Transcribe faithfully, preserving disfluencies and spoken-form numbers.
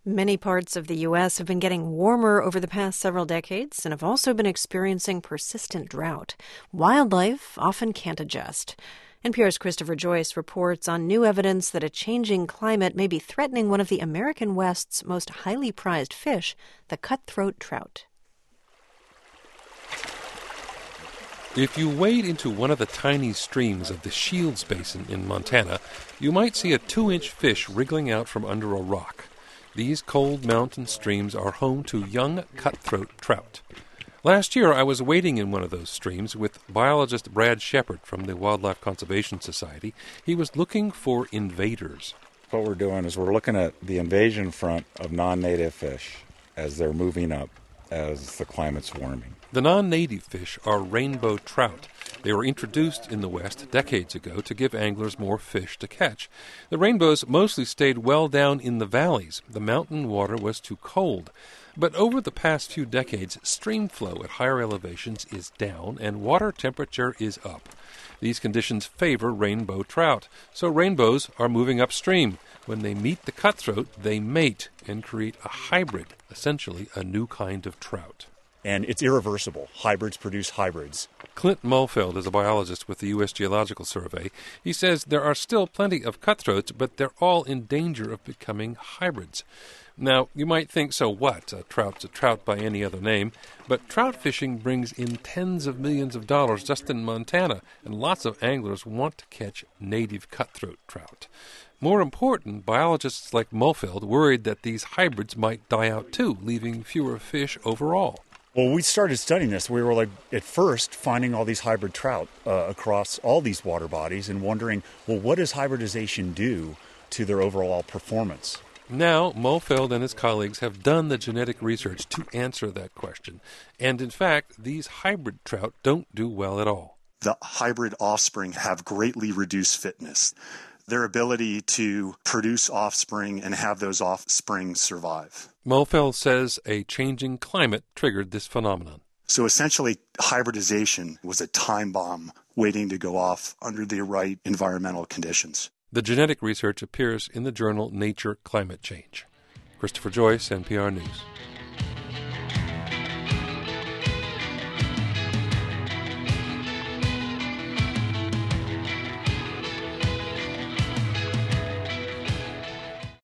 Many parts of the U S have been getting warmer over the past several decades and have also been experiencing persistent drought. Wildlife often can't adjust. N P R's Christopher Joyce reports on new evidence that a changing climate may be threatening one of the American West's most highly prized fish, the cutthroat trout. If you wade into one of the tiny streams of the Shields Basin in Montana, you might see a two-inch fish wriggling out from under a rock. These cold mountain streams are home to young cutthroat trout. Last year, I was wading in one of those streams with biologist Brad Shepard from the Wildlife Conservation Society. He was looking for invaders. What we're doing is we're looking at the invasion front of non-native fish as they're moving up as the climate's warming. The non-native fish are rainbow trout. They were introduced in the West decades ago to give anglers more fish to catch. The rainbows mostly stayed well down in the valleys. The mountain water was too cold. But over the past few decades, stream flow at higher elevations is down and water temperature is up. These conditions favor rainbow trout, so rainbows are moving upstream. When they meet the cutthroat, they mate and create a hybrid, essentially a new kind of trout. And it's irreversible. Hybrids produce hybrids. Clint Mulfeld is a biologist with the U S Geological Survey. He says there are still plenty of cutthroats, but they're all in danger of becoming hybrids. Now, you might think, so what? A trout's a trout by any other name. But trout fishing brings in tens of millions of dollars just in Montana, and lots of anglers want to catch native cutthroat trout. More important, biologists like Mulfeld worried that these hybrids might die out too, leaving fewer fish overall. Well, we started studying this. We were like, at first, finding all these hybrid trout uh, across all these water bodies and wondering, well, what does hybridization do to their overall performance? Now, Mulfeld and his colleagues have done the genetic research to answer that question. And in fact, these hybrid trout don't do well at all. The hybrid offspring have greatly reduced fitness. Their ability to produce offspring and have those offspring survive. Mulfeld says a changing climate triggered this phenomenon. So essentially, hybridization was a time bomb waiting to go off under the right environmental conditions. The genetic research appears in the journal Nature Climate Change. Christopher Joyce, N P R News.